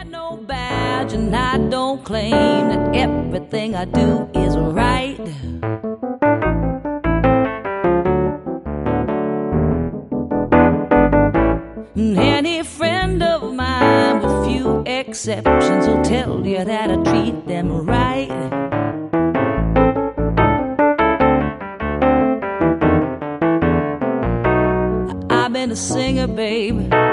no badge and I don't claim that everything I do is right. Any friend of mine, with few exceptions, will tell you that I treat them right. I've been a singer, babe,